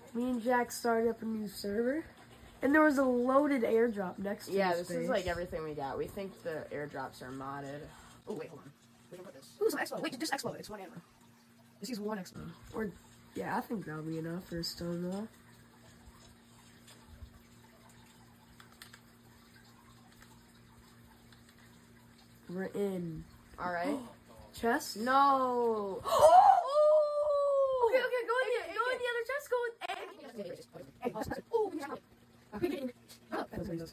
Me and Jack started up a new server, and there was a loaded airdrop next to Yeah, this this is like everything we got. We think the airdrops are modded. Oh, wait, hold on. We can put this. Ooh, some expo. Wait, just expo. It's one ammo. This is one expo. Or, yeah, I think that'll be enough for a Stonewall. We're in. All right. Chest? No. Oh! Okay, go in the other chest. Go in. Oh, we have it. Oh, that's what he does.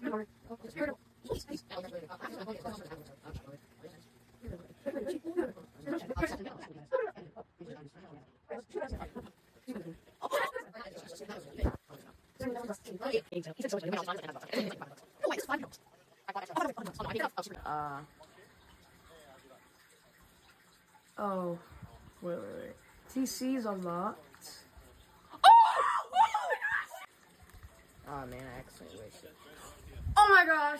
Oh, wait. TC's unlocked. Oh man, I accidentally wasted. Oh my gosh.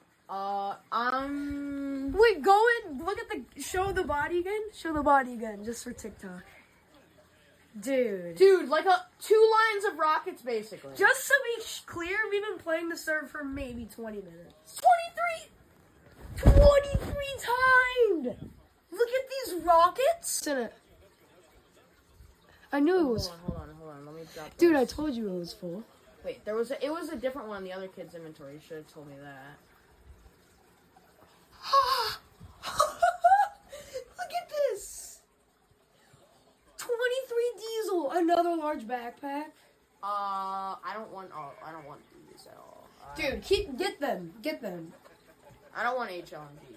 Wait, go in. Look at show the body again. Show the body again, just for TikTok. Dude, like 2 lines of rockets, basically. just to be clear, we've been playing the server for maybe 20 minutes. 23 timed. Look at these rockets. I knew it was. Hold on. Let me drop. Dude, this. I told you it was full. Wait, it was a different one in the other kid's inventory. You should have told me that. Look at this. 23 diesel. Another large backpack. I don't want these at all. Dude, get them. I don't want HLMG.